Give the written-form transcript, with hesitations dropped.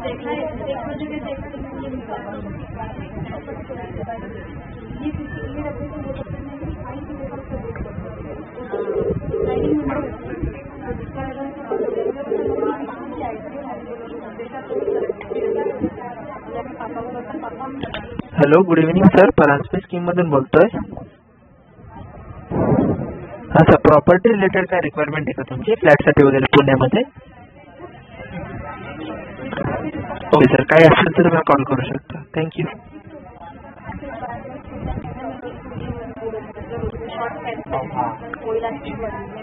Hello, good evening sir, Paranjape स्कीममधून बोलतोय. हां सर, प्रॉपर्टी रिलेटेड काय रिक्वायरमेंट आहे का तुमची फ्लॅटसाठी वगैरे पुण्यामध्ये? ओके सर, काही असेल तर तुम्ही कॉल करू शकता. थँक्यू.